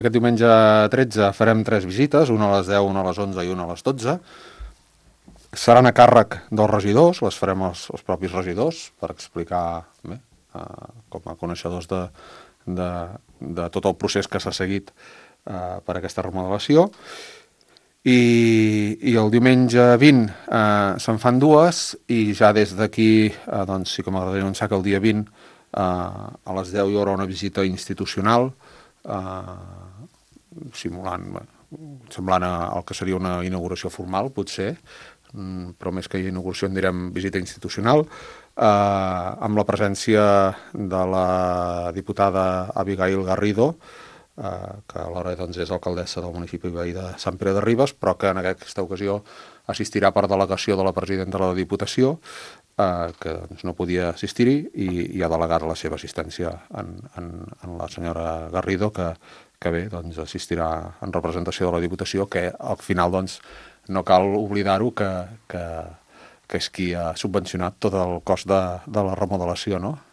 Aquest diumenge 13 farem 3 visites, una a les 10, una a les 11 i una a les 12. Seran a càrrec dels regidors, les farem els propis regidors per explicar bé, com a coneixedors de tot el procés que s'ha seguit per aquesta remodelació. I el diumenge 20 se'n fan 2 i ja des d'aquí doncs sí que m'agradaria anunciar que el dia 20 a les 10 hi haurà una visita institucional semblant al que seria una inauguració formal, potser, però més que inauguració en direm visita institucional, amb la presència de la diputada Abigail Garrido, que alhora doncs, és alcaldessa del municipi veí de Sant Pere de Ribes, però que en aquesta ocasió assistirà per delegació de la presidenta de la Diputació, que doncs, no podia assistir-hi i ha delegat la seva assistència en la senyora Garrido, que bé, doncs, assistirà en representació de la Diputació, que al final doncs, no cal oblidar-ho que és qui ha subvencionat tot el cost de la remodelació, no?